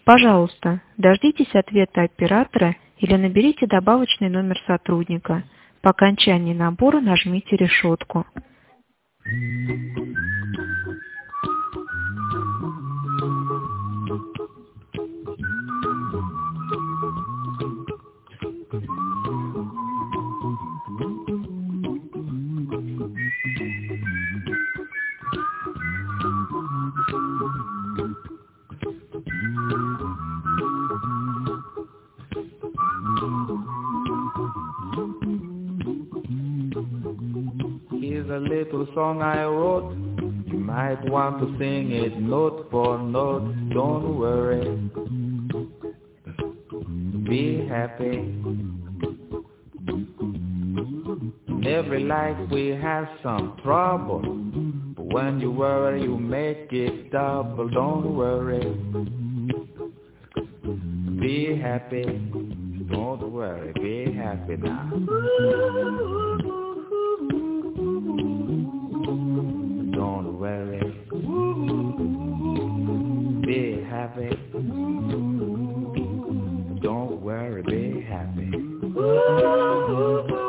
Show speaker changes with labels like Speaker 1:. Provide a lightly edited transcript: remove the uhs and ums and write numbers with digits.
Speaker 1: Пожалуйста, дождитесь ответа оператора или наберите добавочный номер сотрудника. По окончании набора нажмите решетку.
Speaker 2: Here's a little song I wrote. You might want to sing it note for note. Don't worry. Be happy. In every life we have some trouble. But when you worry, you make it double. Don't worry. Be happy. Don't worry. Be happy now. Don't worry. Be happy. Don't worry. Be happy.